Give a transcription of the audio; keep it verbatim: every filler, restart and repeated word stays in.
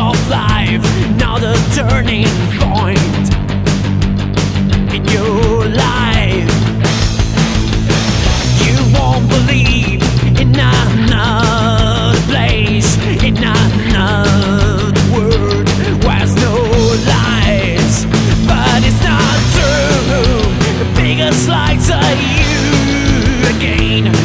of life, not a turning point in your life. You won't believe in another place, in another world where's no lies. But it's not true, the biggest lies are you again.